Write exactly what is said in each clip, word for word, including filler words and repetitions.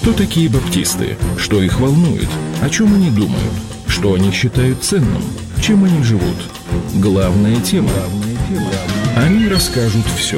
Кто такие баптисты? Что их волнует? О чем они думают? Что они считают ценным? Чем они живут? Главная тема. Они расскажут все.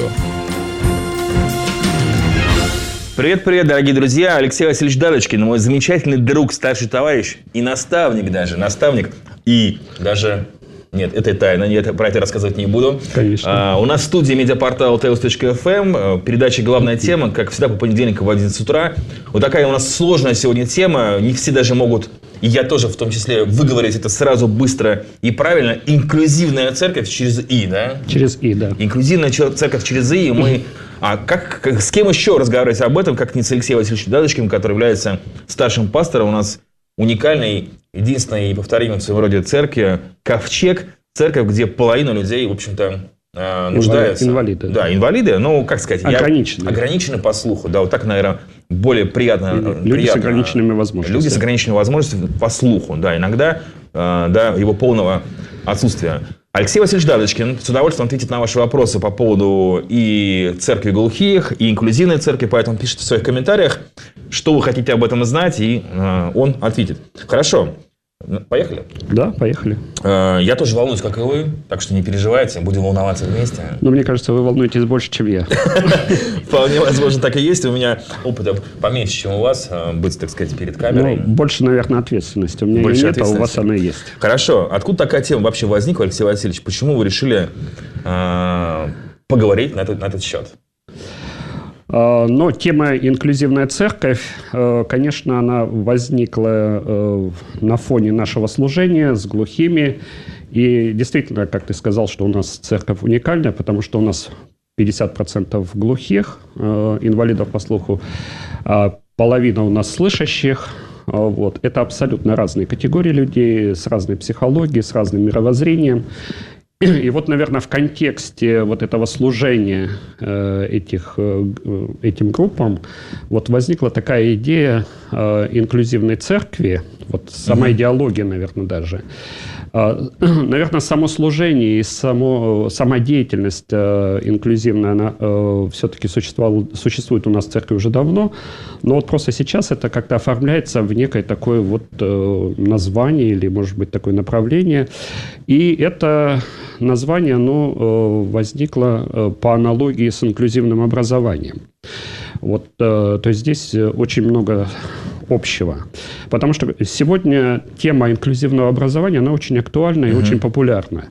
Привет-привет, дорогие друзья. Алексей Васильевич Дадочкин, мой замечательный друг, старший товарищ и наставник даже. Наставник и даже... Нет, это тайна, я про это рассказывать не буду. Конечно. А, у нас в студии медиапортал теос точка эф эм, передача «Главная тема», как всегда, по понедельникам в одиннадцать утра. Вот такая у нас сложная сегодня тема, не все даже могут, и я тоже в том числе, выговорить это сразу быстро и правильно. Инклюзивная церковь через «и», да? Через «и», да. Инклюзивная церковь через «и», и мы... А как, как, с кем еще разговаривать об этом, как не с Алексеем Васильевичем Дадочкиным, который является старшим пастором у нас уникальной, единственной и повторимой в своем роде церкви «Ковчег». Церковь, где половина людей, в общем-то, нуждаются. Инвалиды. Да, инвалиды, ну, как сказать... Ограничены. Я, ограничены по слуху, да, вот так, наверное, более приятно... Люди приятно, с ограниченными возможностями. Люди с ограниченными возможностями по слуху, да, иногда, да, его полного отсутствия. Алексей Васильевич Дадочкин с удовольствием ответит на ваши вопросы по поводу и церкви глухих, и инклюзивной церкви, поэтому пишите в своих комментариях, что вы хотите об этом знать, и э, он ответит. Хорошо, поехали? Да, поехали. Э, я тоже волнуюсь, как и вы, так что не переживайте, будем волноваться вместе. Но мне кажется, вы волнуетесь больше, чем я. Вполне возможно, так и есть. У меня опыта поменьше, чем у вас, быть, так сказать, перед камерой. Ну, больше, наверное, ответственности. У меня ее нет, а у вас она есть. Хорошо. Откуда такая тема вообще возникла, Алексей Васильевич? Почему вы решили э, поговорить на этот, на этот счет? Но тема «Инклюзивная церковь», конечно, она возникла на фоне нашего служения с глухими. И действительно, как ты сказал, что у нас церковь уникальная, потому что у нас пятьдесят процентов глухих, инвалидов по слуху, а половина у нас слышащих. Вот. Это абсолютно разные категории людей, с разной психологией, с разным мировоззрением. И вот, наверное, в контексте вот этого служения э, этих, э, этим группам вот возникла такая идея э, инклюзивной церкви, вот сама mm-hmm. идеология, наверное, даже. Э, наверное, само служение и само, сама деятельность э, инклюзивная, она э, все-таки существует у нас в церкви уже давно, но вот просто сейчас это как-то оформляется в некое такое вот э, название или, может быть, такое направление. И это... Название оно возникло по аналогии с инклюзивным образованием. Вот, то есть здесь очень много общего. Потому что сегодня тема инклюзивного образования, она очень актуальна и угу. очень популярна.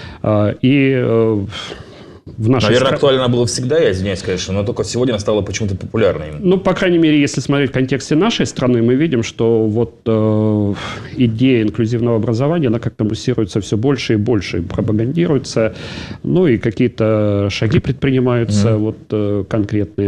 И в нашей Наверное, стра... актуально было всегда, я извиняюсь, конечно, но только сегодня она стала почему-то популярной. Ну, по крайней мере, если смотреть в контексте нашей страны, мы видим, что вот э, идея инклюзивного образования, она как-то муссируется все больше и больше, пропагандируется, ну, и какие-то шаги предпринимаются mm-hmm. вот э, конкретные.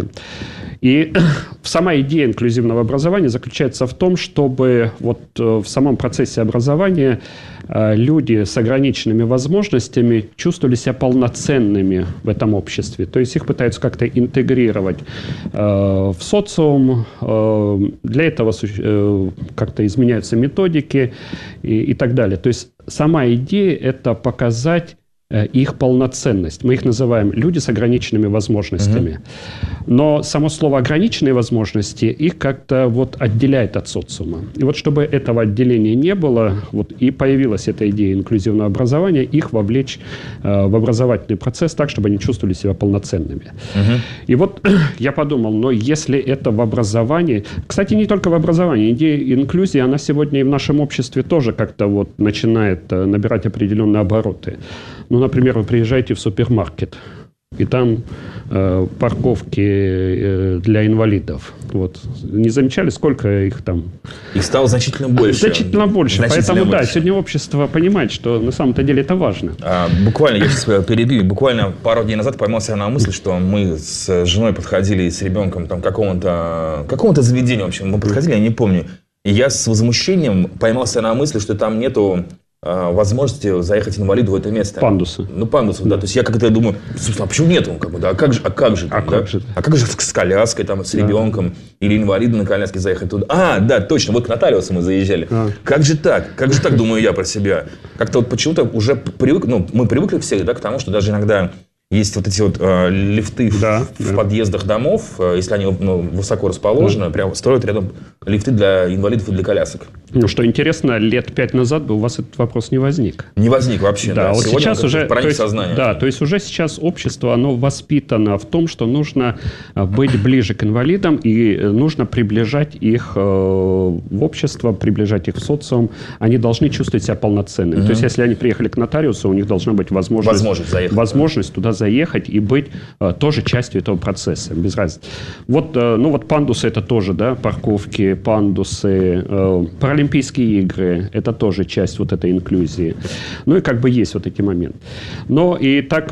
И сама идея инклюзивного образования заключается в том, чтобы вот э, в самом процессе образования э, люди с ограниченными возможностями чувствовали себя полноценными в этом обществе. То есть их пытаются как-то интегрировать э, в социум. Э, для этого э, как-то изменяются методики и, и так далее. То есть сама идея – это показать их полноценность. Мы их называем люди с ограниченными возможностями. Mm-hmm. Но само слово «ограниченные возможности» их как-то вот отделяет от социума. И вот чтобы этого отделения не было, вот и появилась эта идея инклюзивного образования, их вовлечь э, в образовательный процесс так, чтобы они чувствовали себя полноценными. Mm-hmm. И вот я подумал, но если это в образовании... Кстати, не только в образовании. Идея инклюзии, она сегодня и в нашем обществе тоже как-то вот начинает набирать определенные обороты. Ну, например, вы приезжаете в супермаркет, и там э, парковки э, для инвалидов. Вот. Не замечали, сколько их там? Их стало значительно больше. Значительно больше. Значительно Поэтому, больше. Да, сегодня общество понимает, что на самом-то деле это важно. А, буквально, я сейчас перебью, буквально пару дней назад поймал себя на мысль, что мы с женой подходили с ребенком там, к какому-то, какому-то заведению, в общем, мы подходили, я не помню. И я с возмущением поймался на мысли, что там нету возможности заехать инвалиду в это место. Пандусы. Ну, пандусы, да. да. То есть я как-то думаю, а почему нет? Как бы, да? А как же? А как же? А, там, как да? же? а как же с коляской, там, с ребенком? Да. Или инвалиду на коляске заехать туда? А, да, точно. Вот к нотариусу мы заезжали. А. Как же так? Как же так, думаю я про себя? Как-то вот почему-то уже привык, ну, мы привыкли все, да, к тому, что даже иногда есть вот эти вот э, лифты да, в, в да. подъездах домов, э, если они ну, высоко расположены, да. прям строят рядом лифты для инвалидов и для колясок. Ну, что интересно, лет пять назад бы у вас этот вопрос не возник. Не возник вообще, да. да. Вот Сегодня сейчас уже, проник есть, сознание. Да, то есть уже сейчас общество, оно воспитано в том, что нужно быть ближе к инвалидам и нужно приближать их в общество, приближать их в социум. Они должны чувствовать себя полноценными. Угу. То есть если они приехали к нотариусу, у них должна быть возможность, возможность, заехать, возможность туда заехать и быть тоже частью этого процесса, без разницы. Вот, ну вот пандусы это тоже, да, парковки, пандусы, паралимпийские игры, это тоже часть вот этой инклюзии. Ну и как бы есть вот эти моменты. Но и так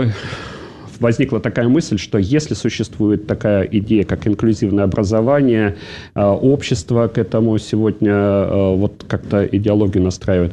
возникла такая мысль, что если существует такая идея, как инклюзивное образование, общество к этому сегодня вот как-то идеологию настраивает,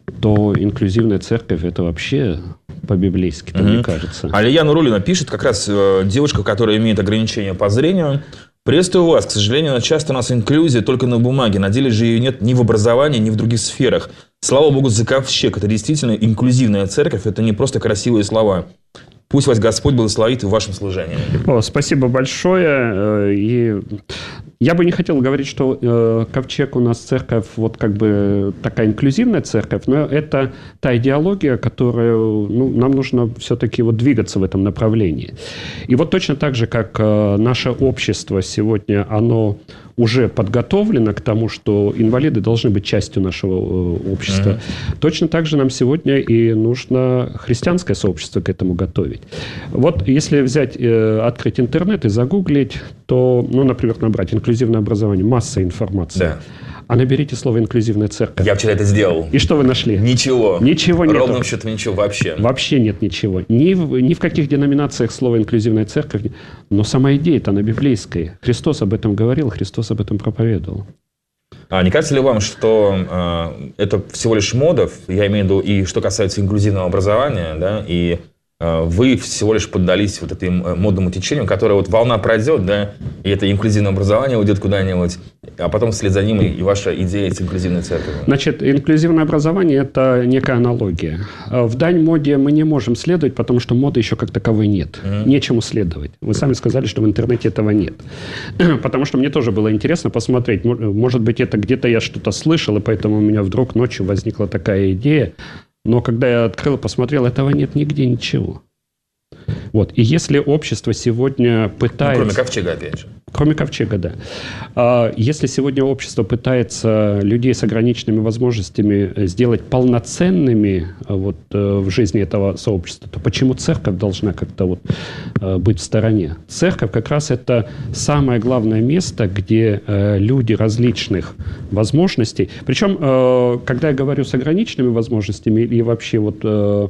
то инклюзивная церковь это вообще по-библейски, mm-hmm. мне кажется. Алия Нуруллина пишет, как раз э, девушка, которая имеет ограничения по зрению. Приветствую вас. К сожалению, часто у нас инклюзия только на бумаге. На деле же ее нет ни в образовании, ни в других сферах. Слава Богу за ковчег. Это действительно инклюзивная церковь. Это не просто красивые слова. Пусть вас Господь благословит в вашем служении. О, спасибо большое. И я бы не хотел говорить, что э, ковчег у нас церковь, вот как бы такая инклюзивная церковь, но это та идеология, которую ну, нам нужно все-таки вот двигаться в этом направлении. И вот точно так же, как э, наше общество сегодня, оно уже подготовлено к тому, что инвалиды должны быть частью нашего э, общества, mm-hmm. точно так же нам сегодня и нужно христианское сообщество к этому готовить. Вот если взять, э, открыть интернет и загуглить, то, ну, например, набрать инклюзивное образование, масса информации. Да. А наберите слово «инклюзивная церковь». Я вчера это сделал. И что вы нашли? Ничего. Ничего нет. Ровным счетом ничего вообще. Вообще нет ничего. Ни в, ни в каких деноминациях слово «инклюзивная церковь». Но сама идея-то, она библейская. Христос об этом говорил, Христос об этом проповедовал. А не кажется ли вам, что э, это всего лишь мода, я имею в виду и что касается инклюзивного образования, да, и э, вы всего лишь поддались вот этому модному течению, которое вот волна пройдет, да, и это инклюзивное образование уйдет куда-нибудь, а потом вслед за ним и ваша идея с инклюзивной церковью? Значит, инклюзивное образование – это некая аналогия. В дань моде мы не можем следовать, потому что моды еще как таковой нет. Mm-hmm. Нечему следовать. Вы сами сказали, что в интернете этого нет. Потому что мне тоже было интересно посмотреть. Может быть, это где-то я что-то слышал, и поэтому у меня вдруг ночью возникла такая идея. Но когда я открыл, посмотрел, этого нет нигде ничего. Вот. И если общество сегодня пытается... Ну, кроме ковчега, опять же. Кроме ковчега, да. А если сегодня общество пытается людей с ограниченными возможностями сделать полноценными вот, в жизни этого сообщества, то почему церковь должна как-то вот быть в стороне? Церковь как раз это самое главное место, где люди различных возможностей... Причем, когда я говорю с ограниченными возможностями и вообще вот...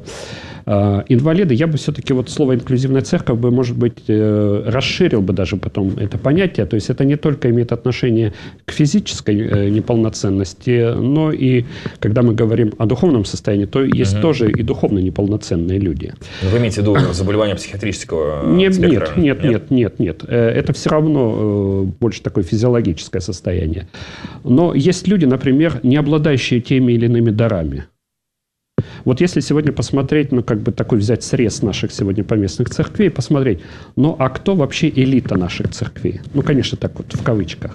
инвалиды, я бы все-таки вот слово «инклюзивная церковь» бы, может быть, расширил бы даже потом это понятие. То есть это не только имеет отношение к физической неполноценности, но и когда мы говорим о духовном состоянии, то есть угу. тоже и духовно неполноценные люди. Вы имеете в виду заболевания психиатрического нет, спектра? Нет, нет, нет, нет, нет. Это все равно больше такое физиологическое состояние. Но есть люди, например, не обладающие теми или иными дарами. Вот если сегодня посмотреть, ну, как бы такой взять срез наших сегодня поместных церквей, посмотреть, ну, а кто вообще элита наших церквей? Ну, конечно, так вот в кавычках.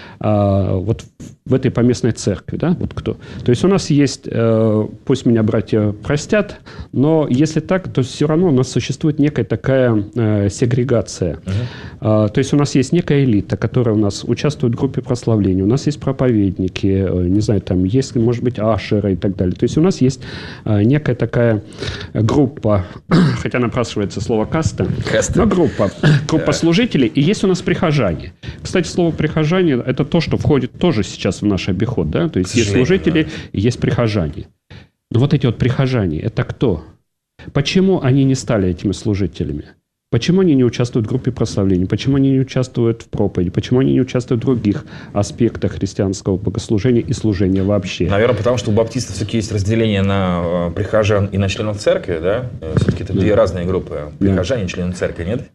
А, вот в этой поместной церкви, да, вот кто. То есть у нас есть, э, пусть меня братья простят, но если так, то все равно у нас существует некая такая э, сегрегация. Uh-huh. А, то есть у нас есть некая элита, которая у нас участвует в группе прославления, у нас есть проповедники, э, не знаю, там есть, может быть, ашеры и так далее. То есть у нас есть э, некая такая группа, хотя напрашивается слово каста, каста. но группа, группа yeah. служителей, и есть у нас прихожане. Кстати, слово прихожане – это то, что входит тоже сейчас в наш обиход, да, то есть есть служители, да. и есть прихожане. Но вот эти вот прихожане, это кто? Почему они не стали этими служителями? Почему они не участвуют в группе прославления? Почему они не участвуют в проповеди? Почему они не участвуют в других аспектах христианского богослужения и служения вообще? Наверное, потому что у баптистов все-таки есть разделение на прихожан и на членов церкви, да? Все-таки это да. две разные группы. Прихожане да. и члены церкви, нет?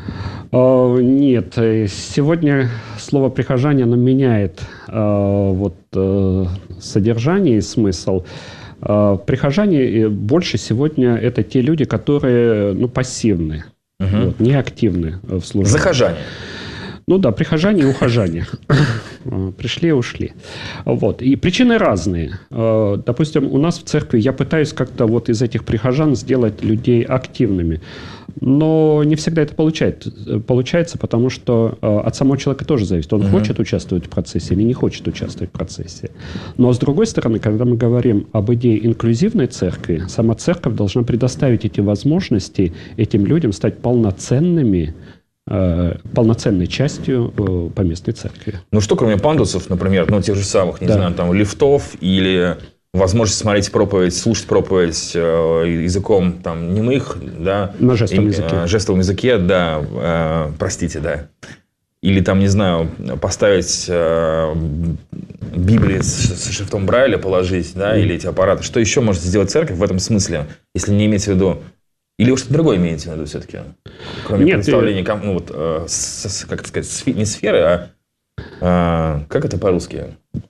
Нет, сегодня слово «прихожане» оно меняет вот, содержание и смысл. Прихожане больше сегодня это те люди, которые ну, пассивны, угу. вот, не активны в службе. Захожане. Ну да, прихожане и ухожане. Пришли и ушли. Вот. И причины разные. Допустим, у нас в церкви я пытаюсь как-то вот из этих прихожан сделать людей активными. Но не всегда это получается, получается, потому что от самого человека тоже зависит. Он uh-huh. хочет участвовать в процессе или не хочет участвовать в процессе. Но, с другой стороны, когда мы говорим об идее инклюзивной церкви, сама церковь должна предоставить эти возможности этим людям стать полноценными, э, полноценной частью э, поместной церкви. Ну, что кроме пандусов, например, ну, тех же самых, не да. знаю, там, лифтов или... возможность смотреть проповедь, слушать проповедь э, языком там, немых, да, на жестовом и, языке. Э, жестовом языке, да, э, простите, да. Или там, не знаю, поставить э, Библию с, с шрифтом Брайля, положить, да, mm. или эти аппараты. Что еще может сделать церковь в этом смысле, если не иметь в виду? Или вы что-то другое имеете в виду все-таки? Кроме Нет, представления, ты... ну, вот, э, с, с, как это сказать, сфи, не сферы, а э, как это по-русски?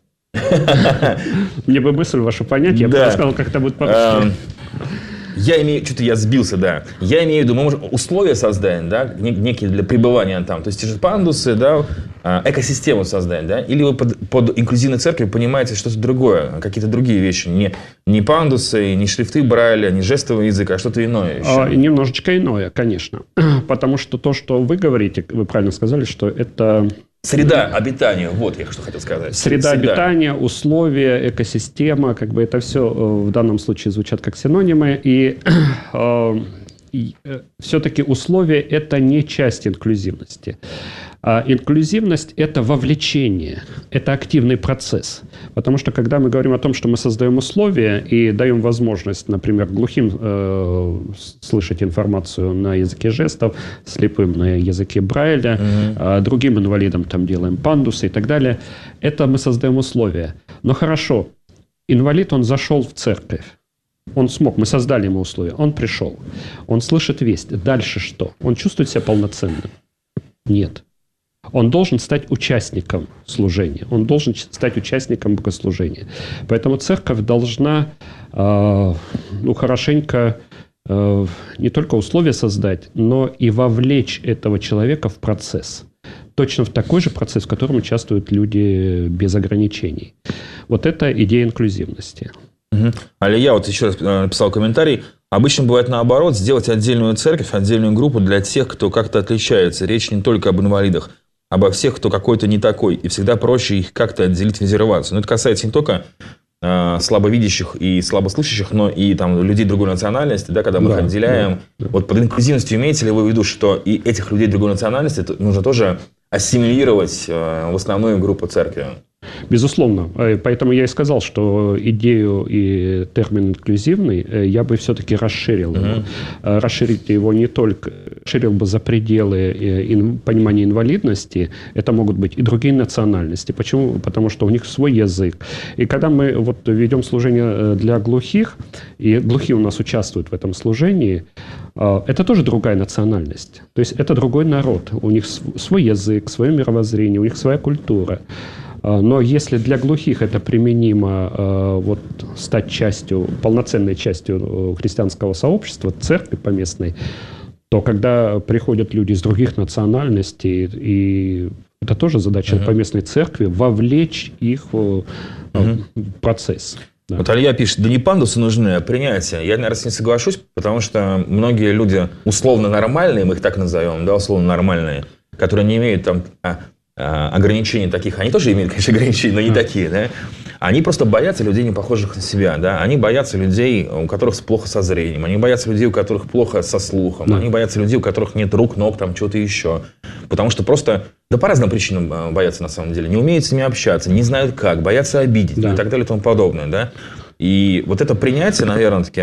Мне бы мысль вашу понять, я бы рассказал, как это будет по-русски. Я имею... Что-то я сбился, да. Я имею в виду, мы можем условия создать, да, некие для пребывания там. То есть, те же пандусы, да, экосистему создать, да. Или вы под, под инклюзивной церковью понимаете что-то другое, какие-то другие вещи. Не, не пандусы, не шрифты Брайля, не жестовый язык, а что-то иное еще. А, немножечко иное, конечно. Потому что то, что вы говорите, вы правильно сказали, что это... Среда обитания, вот я что хотел сказать. Среда, Среда обитания, условия, экосистема, как бы это все в данном случае звучат как синонимы. И, э, и э, все-таки условия – это не часть инклюзивности. А инклюзивность – это вовлечение, это активный процесс. Потому что, когда мы говорим о том, что мы создаем условия и даем возможность, например, глухим э, слышать информацию на языке жестов, слепым на языке Брайля, угу. а другим инвалидам там делаем пандусы и так далее, это мы создаем условия. Но хорошо, инвалид, он зашел в церковь. Он смог, мы создали ему условия, он пришел, он слышит весть. Дальше что? Он чувствует себя полноценным? Нет. Он должен стать участником служения. Он должен стать участником богослужения. Поэтому церковь должна э, ну, хорошенько э, не только условия создать, но и вовлечь этого человека в процесс. Точно в такой же процесс, в котором участвуют люди без ограничений. Вот это идея инклюзивности. Угу. Алия, вот еще раз написал комментарий. Обычно бывает наоборот, сделать отдельную церковь, отдельную группу для тех, кто как-то отличается. Речь не только об инвалидах, обо всех, кто какой-то не такой. И всегда проще их как-то отделить в резервацию. Но это касается не только э, слабовидящих и слабослышащих, но и там, людей другой национальности, да, когда мы да, их отделяем. Да, да. Вот под инклюзивностью имеете ли вы в виду, что и этих людей другой национальности нужно тоже ассимилировать э, в основную группу церкви? Безусловно. Поэтому я и сказал, что идею и термин инклюзивный я бы все-таки расширил. Uh-huh. его. Расширить его не только... Расширил бы за пределы понимания инвалидности. Это могут быть и другие национальности. Почему? Потому что у них свой язык. И когда мы вот ведем служение для глухих, и глухие у нас участвуют в этом служении, это тоже другая национальность. То есть это другой народ. У них свой язык, свое мировоззрение, у них своя культура. Но если для глухих это применимо вот, стать частью, полноценной частью христианского сообщества, церкви поместной, то когда приходят люди из других национальностей, и это тоже задача uh-huh. поместной церкви, вовлечь их в uh-huh. процесс. Да. Вот Алия пишет, да не пандусы нужны, а принятие. Я, наверное, с ней соглашусь, потому что многие люди условно нормальные, мы их так назовем, да, условно нормальные, которые не имеют там... ограничений таких, они тоже имеют, конечно, ограничения, но не такие, да? Они просто боятся людей, не похожих на себя, да? Они боятся людей, у которых плохо со зрением, они боятся людей, у которых плохо со слухом, да. Они боятся людей, у которых нет рук, ног, там, чего-то еще. Потому что просто, да по разным причинам боятся на самом деле. Не умеют с ними общаться, не знают как, боятся обидеть, да. И так далее и тому подобное, да? И вот это принятие, наверное, таки,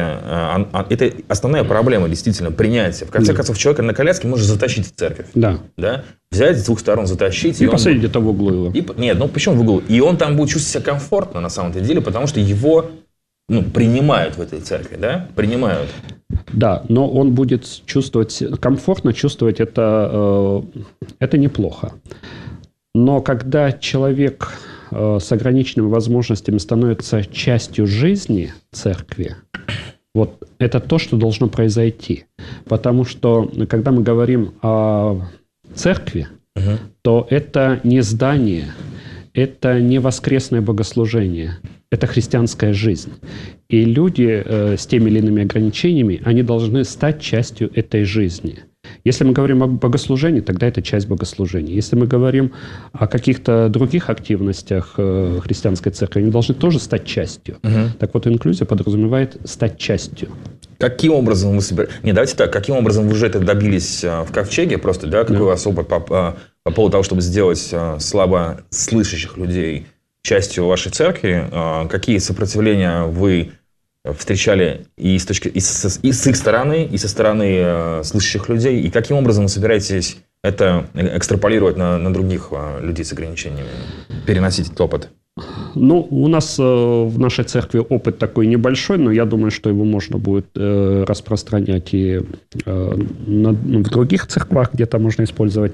это основная проблема, действительно, принятие. В конце да. концов, человека на коляске можно затащить в церковь. Да. Да? Взять с двух сторон, затащить. И, и посадить будет... где-то в углу его. И... Нет, ну почему в углу? И он там будет чувствовать себя комфортно, на самом-то деле, потому что его ну, принимают в этой церкви, да? Принимают. Да, но он будет чувствовать, комфортно чувствовать это, это неплохо. Но когда человек с ограниченными возможностями становятся частью жизни церкви, вот это то, что должно произойти. Потому что, когда мы говорим о церкви, uh-huh. то это не здание, это не воскресное богослужение, это христианская жизнь. И люди э, с теми или иными ограничениями, они должны стать частью этой жизни. Если мы говорим о богослужении, тогда это часть богослужения. Если мы говорим о каких-то других активностях э, христианской церкви, они должны тоже стать частью. Uh-huh. Так вот, инклюзия подразумевает стать частью. Каким образом вы собираетесь... Не, давайте так. Каким образом вы уже это добились в Ковчеге? Просто, да, какой да. у вас опыт по, по, по поводу того, чтобы сделать слабо слышащих людей частью вашей церкви? Какие сопротивления вы встречали и с, точки, и с, и с их стороны, и со стороны слышащих людей? И каким образом вы собираетесь это экстраполировать на, на других людей с ограничениями? Переносить этот опыт? Ну, у нас э, в нашей церкви опыт такой небольшой, но я думаю, что его можно будет э, распространять и э, на, в других церквах, где-то можно использовать.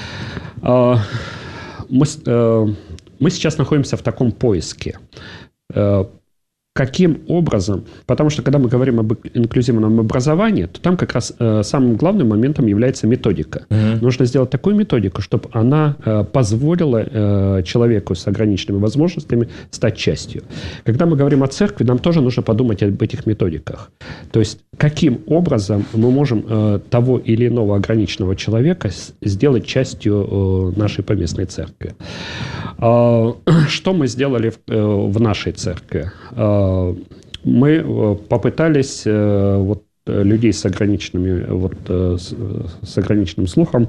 Э, мы, э, мы сейчас находимся в таком поиске. Э, Каким образом? Потому что, когда мы говорим об инклюзивном образовании, то там как раз э, самым главным моментом является методика. Mm-hmm. Нужно сделать такую методику, чтобы она э, позволила э, человеку с ограниченными возможностями стать частью. Когда мы говорим о церкви, нам тоже нужно подумать об этих методиках. То есть, каким образом мы можем э, того или иного ограниченного человека с- сделать частью э, нашей поместной церкви. Э, что мы сделали в, э, в нашей церкви? Э, Мы попытались вот, людей с ограниченными, вот, с, с ограниченным слухом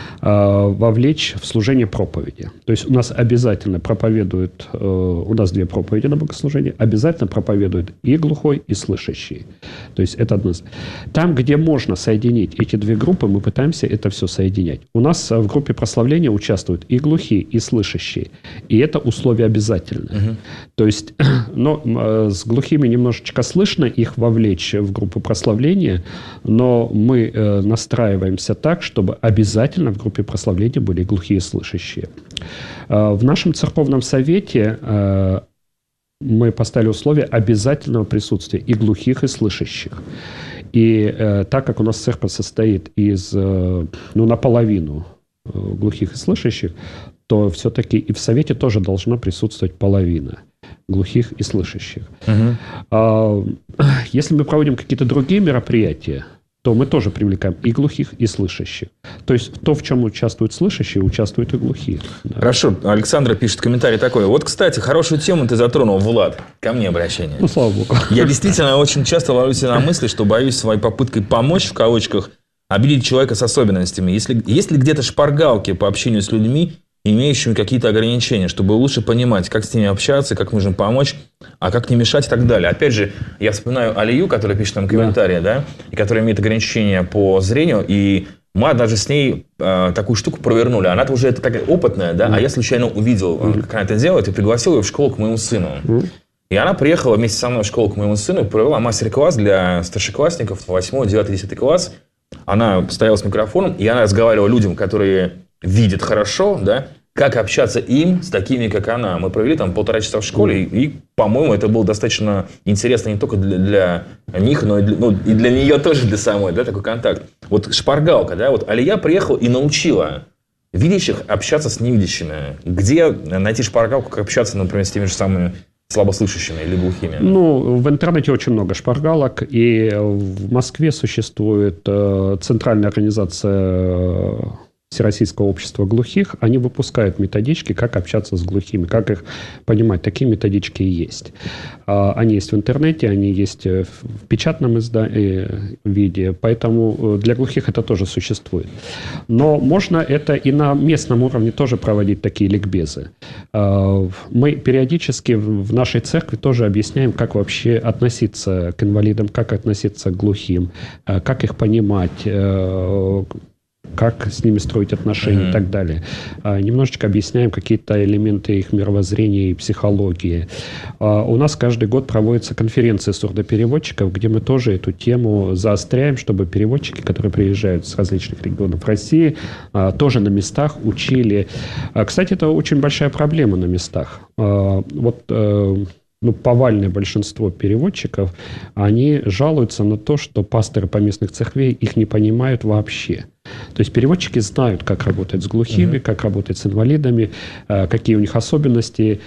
вовлечь в служение проповеди. То есть у нас обязательно проповедуют, у нас две проповеди на богослужении, обязательно проповедуют и глухой, и слышащий. То есть это одно. Там, где можно соединить эти две группы, мы пытаемся это все соединять. У нас в группе прославления участвуют и глухие, и слышащие. И это условие обязательное. Угу. То есть, но с глухими немножечко слышно их вовлечь в группу прославления, но мы настраиваемся так, чтобы обязательно в группе прославления были глухие и слышащие. В нашем церковном совете мы поставили условие обязательного присутствия и глухих, и слышащих. И э, так как у нас церковь состоит из, э, ну, наполовину э, глухих и слышащих, то все-таки и в совете тоже должна присутствовать половина глухих и слышащих. Uh-huh. А, если мы проводим какие-то другие мероприятия, то мы тоже привлекаем и глухих, и слышащих. То есть то, в чем участвуют слышащие, участвуют и глухие. Да. Хорошо. Александра пишет комментарий такой. Вот, кстати, хорошую тему ты затронул, Влад. Ко мне обращение. Ну, слава богу. Я действительно очень часто ловлю себя на мысли, что боюсь своей попыткой помочь, в кавычках, обидеть человека с особенностями. Если, есть ли где-то шпаргалки по общению с людьми, имеющими какие-то ограничения, чтобы лучше понимать, как с ними общаться, как нужно помочь, а как не мешать и так далее. Опять же, я вспоминаю Алию, которая пишет нам комментарии, да. Да, и которая имеет ограничения по зрению, и мы даже с ней э, такую штуку провернули. Она-то уже это такая опытная, да, mm. а я случайно увидел, mm. как она это делает, и пригласил ее в школу к моему сыну. Mm. И она приехала вместе со мной в школу к моему сыну и провела мастер-класс для старшеклассников, восьмой, девятый, десятый класс. Она стояла с микрофоном, и она разговаривала людям, которые видят хорошо, да, как общаться им с такими, как она. Мы провели там полтора часа в школе, и, и по-моему, это было достаточно интересно не только для, для них, но и для, ну, и для нее тоже, для самой, да, такой контакт. Вот шпаргалка, да, вот Алия приехала и научила видящих общаться с невидящими. Где найти шпаргалку, как общаться, например, с теми же самыми слабослышащими или глухими? Ну, в интернете очень много шпаргалок, и в Москве существует э, центральная организация Всероссийского общества глухих. Они выпускают методички, как общаться с глухими, как их понимать. Такие методички и есть. Они есть в интернете, они есть в печатном изда- виде, поэтому для глухих это тоже существует. Но можно это и на местном уровне тоже проводить такие ликбезы. Мы периодически в нашей церкви тоже объясняем, как вообще относиться к инвалидам, как относиться к глухим, как их понимать, как с ними строить отношения mm-hmm. и так далее. Немножечко объясняем какие-то элементы их мировоззрения и психологии. У нас каждый год проводятся конференции сурдопереводчиков, где мы тоже эту тему заостряем, чтобы переводчики, которые приезжают с различных регионов России, тоже на местах учили. Кстати, это очень большая проблема на местах. Вот... Ну, повальное большинство переводчиков, они жалуются на то, что пасторы поместных церквей их не понимают вообще. То есть переводчики знают, как работать с глухими, uh-huh. как работать с инвалидами, какие у них особенности,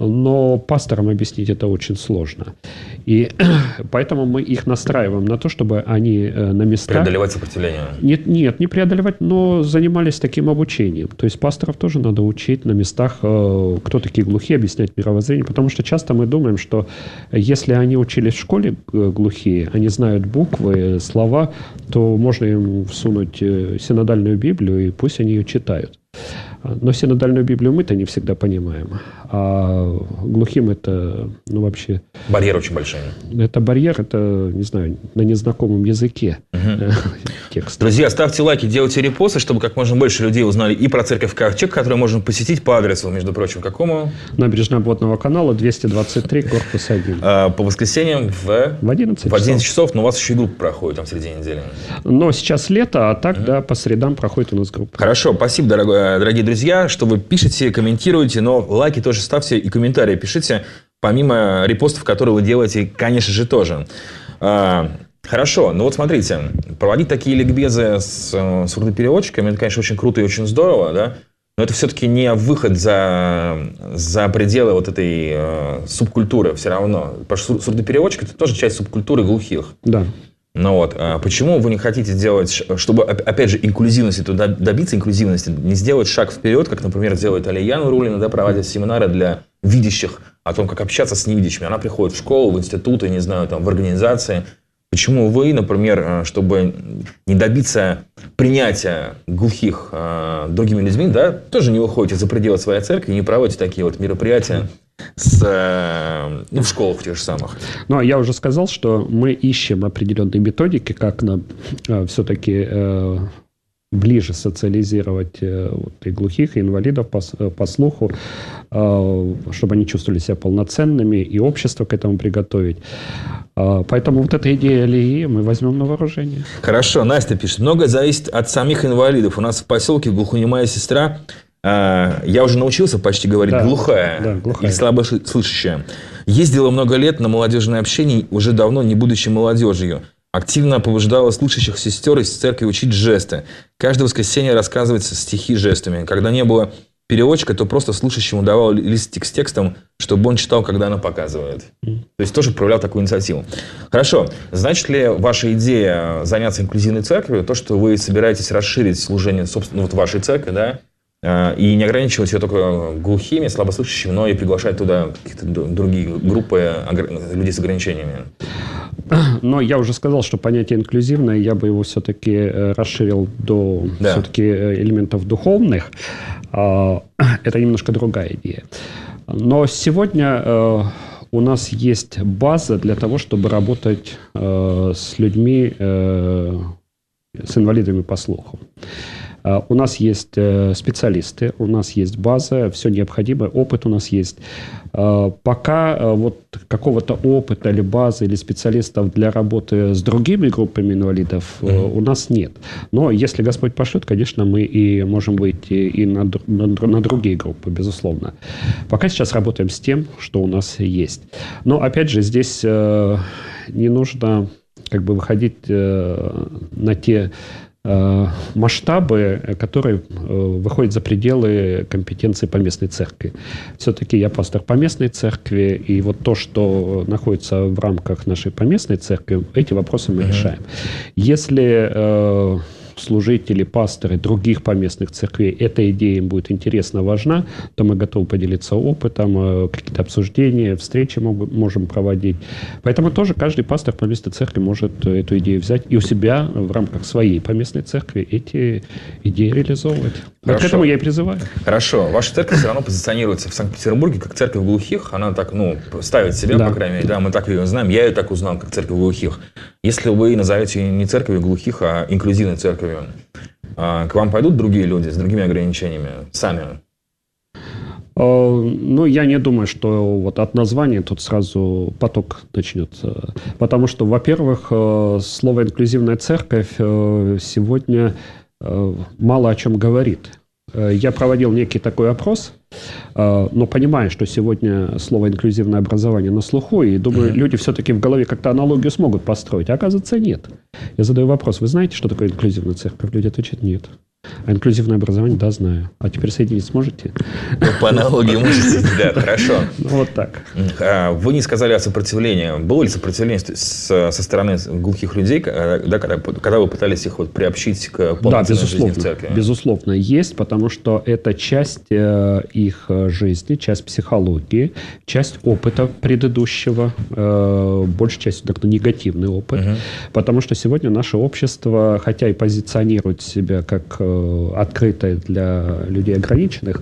но пасторам объяснить это очень сложно. И поэтому мы их настраиваем на то, чтобы они на местах... Преодолевать сопротивление? Нет, нет, не преодолевать, но занимались таким обучением. То есть пасторов тоже надо учить на местах, кто такие глухие, объяснять мировоззрение. Потому что часто мы думаем, что если они учились в школе глухие, они знают буквы, слова, то можно им всунуть синодальную Библию, и пусть они ее читают. Но синодальную Библию мы-то не всегда понимаем. А глухим это, ну, вообще... Барьер очень большой. Это барьер, это, не знаю, на незнакомом языке угу. текст. Друзья, ставьте лайки, делайте репосты, чтобы как можно больше людей узнали и про церковь Ковчег, которую можно посетить по адресу, между прочим, какому? Набережная Обводного канала, двести двадцать три, корпус один. А, по воскресеньям в... В одиннадцать В одиннадцать часов, но у вас еще и группа проходит там в середине недели. Но сейчас лето, а так, угу. да, по средам проходит у нас группа. Хорошо, спасибо, дорогой, дорогие друзья, что вы пишете, комментируете, но лайки тоже ставьте и комментарии пишите, помимо репостов, которые вы делаете, конечно же, тоже. А, хорошо, ну вот смотрите, проводить такие ликбезы с, с сурдопереводчиками, это, конечно, очень круто и очень здорово, да? Но это все-таки не выход за, за пределы вот этой э, субкультуры все равно. Потому что сурдопереводчик – это тоже часть субкультуры глухих. Да. Ну вот, а почему вы не хотите сделать, чтобы, опять же, инклюзивности, туда добиться инклюзивности, не сделать шаг вперед, как, например, делает Алия Нуруллина, да, проводит семинары для видящих о том, как общаться с невидящими. Она приходит в школу, в институты, не знаю, там, в организации. Почему вы, например, чтобы не добиться принятия глухих э, другими людьми, да, тоже не выходите за пределы своей церкви и не проводите такие вот мероприятия с, э, ну, в школах тех же самых? Ну, я уже сказал, что мы ищем определенные методики, как нам э, все-таки э, ближе социализировать э, вот, и глухих, и инвалидов по, по слуху, э, чтобы они чувствовали себя полноценными, и общество к этому приготовить. Э, поэтому вот эта идея Алии мы возьмем на вооружение. Хорошо, Настя пишет. Многое зависит от самих инвалидов. У нас в поселке глухонемая сестра, э, я уже научился почти говорить, да, глухая, да, глухая или слабослышащая. Ездила много лет на молодежное общение, уже давно не будучи молодежью. Активно побуждала слышащих сестер из церкви учить жесты. Каждое воскресенье рассказывается стихи жестами. Когда не было переводчика, то просто слышащему давал листик с текстом, чтобы он читал, когда она показывает. То есть тоже проявлял такую инициативу. Хорошо. Значит ли ваша идея заняться инклюзивной церковью, то, что вы собираетесь расширить служение, собственно, вот вашей церкви, да, и не ограничивать ее только глухими, слабослышащими, но и приглашать туда какие-то другие группы людей с ограничениями? Но я уже сказал, что понятие инклюзивное, я бы его все-таки расширил до да. все-таки элементов духовных. Это немножко другая идея. Но сегодня у нас есть база для того, чтобы работать с людьми, с инвалидами по слуху. У нас есть специалисты, у нас есть база, все необходимое, опыт у нас есть. Пока вот какого-то опыта или базы, или специалистов для работы с другими группами инвалидов mm-hmm. у нас нет. Но если Господь пошлет, конечно, мы и можем выйти и на, на, на другие группы, безусловно. Пока сейчас работаем с тем, что у нас есть. Но, опять же, здесь э, не нужно как бы выходить э, на те масштабы, которые выходят за пределы компетенции поместной церкви. Все-таки я пастор поместной церкви, и вот то, что находится в рамках нашей поместной церкви, эти вопросы мы uh-huh. решаем. Если э, служители, пасторы других поместных церквей, эта идея им будет интересна, важна, то мы готовы поделиться опытом, какие-то обсуждения, встречи можем проводить. Поэтому тоже каждый пастор поместной церкви может эту идею взять и у себя в рамках своей поместной церкви эти идеи реализовывать. Вот к этому я и призываю. Хорошо. Ваша церковь все равно позиционируется в Санкт-Петербурге как церковь глухих. Она так, ну, ставит себя, да. по крайней мере. Да, мы так ее знаем. Я ее так узнал, как церковь глухих. Если вы назовете не церковью глухих, а инклюзивной церковью, к вам пойдут другие люди с другими ограничениями сами? Ну, я не думаю, что вот от названия тут сразу поток начнется. Потому что, во-первых, слово «инклюзивная церковь» сегодня мало о чем говорит. Я проводил некий такой опрос, но понимаю, что сегодня слово «инклюзивное образование» на слуху, и думаю, mm-hmm. люди все-таки в голове как-то аналогию смогут построить. А оказывается, нет. Я задаю вопрос: вы знаете, что такое инклюзивная церковь? Люди отвечают: нет. А инклюзивное образование? Да, знаю. А теперь соединить сможете? Ну, по аналогии можете, да, хорошо. Вот так. Вы не сказали о сопротивлении. Было ли сопротивление со стороны глухих людей, да, когда, когда вы пытались их вот приобщить к полноценной да, жизни в церкви? Безусловно, есть, потому что это часть их жизни, часть психологии, часть опыта предыдущего, большая часть так, негативный опыт. Угу. Потому что сегодня наше общество, хотя и позиционирует себя как открытое для людей ограниченных,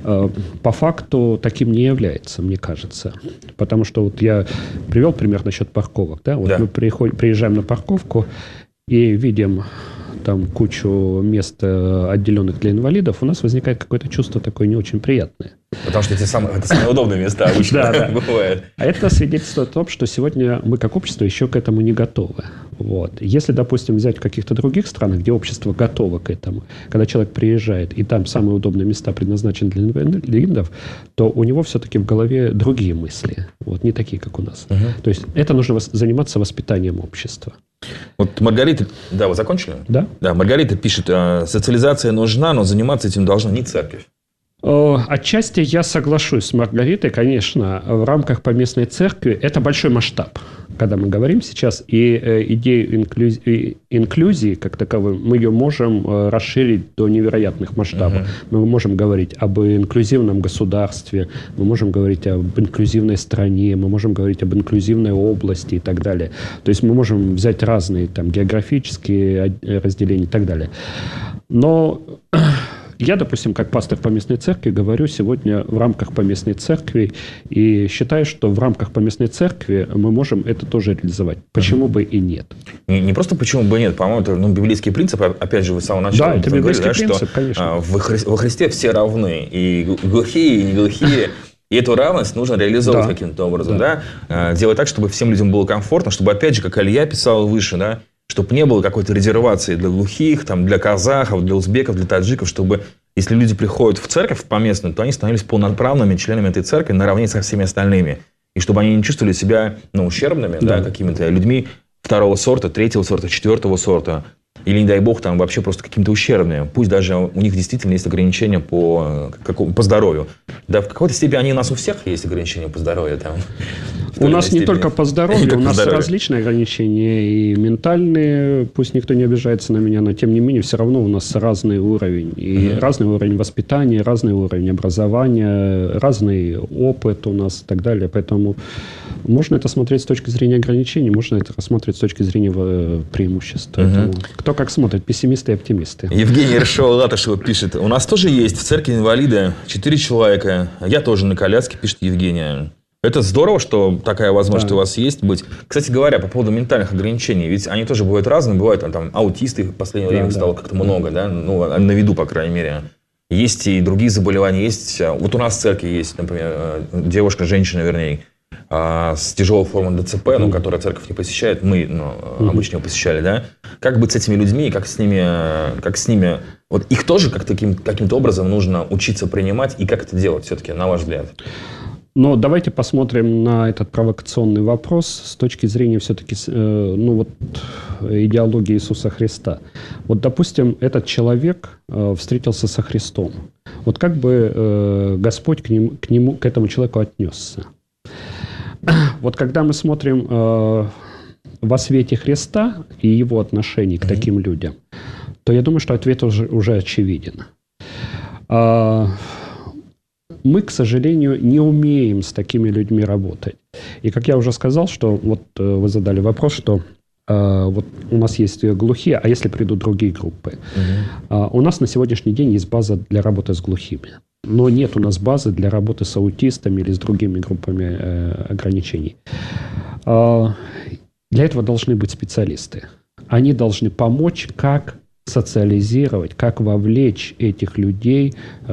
по факту таким не является, мне кажется. Потому что вот я привел пример насчет парковок. Да? Вот да. мы приходим, приезжаем на парковку и видим там кучу мест, отделенных для инвалидов, у нас возникает какое-то чувство такое не очень приятное. Потому что эти самые, это самые удобные места обычно бывают. А это свидетельствует о том, что сегодня мы как общество еще к этому не готовы. Вот. Если, допустим, взять в каких-то других странах, где общество готово к этому, когда человек приезжает, и там самые удобные места предназначены для инвалидов, то у него все-таки в голове другие мысли, вот, не такие, как у нас. Угу. То есть это нужно заниматься воспитанием общества. Вот Маргарита, да, вы закончили? Да. Да, Маргарита пишет: социализация нужна, но заниматься этим должна не церковь. Отчасти я соглашусь с Маргаритой, конечно, в рамках поместной церкви это большой масштаб, когда мы говорим сейчас, и идею инклюзии, инклюзии как таковой мы ее можем расширить до невероятных масштабов. Uh-huh. Мы можем говорить об инклюзивном государстве, мы можем говорить об инклюзивной стране, мы можем говорить об инклюзивной области и так далее. То есть мы можем взять разные там географические разделения и так далее. Но я, допустим, как пастор поместной церкви, говорю сегодня в рамках поместной церкви и считаю, что в рамках поместной церкви мы можем это тоже реализовать. Почему uh-huh. бы и нет? Не, не просто почему бы нет, по-моему, это ну, библейский принцип, опять же, вы с самого начала да, это библейский говорили, да, принцип, что конечно. Во, Хри- во Христе все равны, и глухие, и не глухие. И эту равность нужно реализовывать да. каким-то образом, да. Да? делать так, чтобы всем людям было комфортно, чтобы, опять же, как Илья писал выше, да, чтобы не было какой-то резервации для глухих, там, для казахов, для узбеков, для таджиков, чтобы, если люди приходят в церковь поместную, то они становились полноправными членами этой церкви наравне со всеми остальными. И чтобы они не чувствовали себя ну, ущербными, да. Да, какими-то людьми второго сорта, третьего сорта, четвертого сорта. Или, не дай бог, там вообще просто какими-то ущербными. Пусть даже у них действительно есть ограничения по, по здоровью. Да, в какой-то степени они у нас у всех есть ограничения по здоровью. Там, у нас степени. Не только по здоровью, у нас здоровью. Различные ограничения и ментальные. Пусть никто не обижается на меня, но тем не менее все равно у нас разный уровень. И uh-huh. разный уровень воспитания, разный уровень образования, разный опыт у нас и так далее. Поэтому можно это смотреть с точки зрения ограничений, можно это рассматривать с точки зрения преимуществ. Uh-huh. Кто как смотрит, пессимисты и оптимисты. Евгений Ершова-Латышева пишет: у нас тоже есть в церкви инвалиды, четыре человека. Я тоже на коляске, пишет Евгения. Это здорово, что такая возможность да. у вас есть быть. Кстати говоря, по поводу ментальных ограничений, ведь они тоже бывают разные. Бывают там аутисты, в последнее время да, стало да. как-то много, да, ну, на виду, по крайней мере. Есть и другие заболевания, есть. Вот у нас в церкви есть, например, девушка, женщина, вернее, с тяжелой формой ДЦП, mm-hmm. ну, которая церковь не посещает, мы ну, mm-hmm. обычно ее посещали, да? Как быть с этими людьми, как с ними, как с ними, вот их тоже как таким, каким-то образом нужно учиться принимать, и как это делать все-таки, на ваш взгляд? Но давайте посмотрим на этот провокационный вопрос с точки зрения все-таки э, ну, вот, идеологии Иисуса Христа. Вот, допустим, этот человек э, встретился со Христом. Вот как бы э, Господь к нему, к нему, к этому человеку отнесся? Вот когда мы смотрим э, во свете Христа и его отношений к mm-hmm. таким людям, то я думаю, что ответ уже, уже очевиден. А, мы, к сожалению, не умеем с такими людьми работать. И как я уже сказал, что вот э, вы задали вопрос, что э, вот у нас есть глухие, а если придут другие группы? Mm-hmm. Э, у нас на сегодняшний день есть база для работы с глухими. Но нет у нас базы для работы с аутистами или с другими группами э, ограничений. Э, для этого должны быть специалисты. Они должны помочь, как социализировать, как вовлечь этих людей э,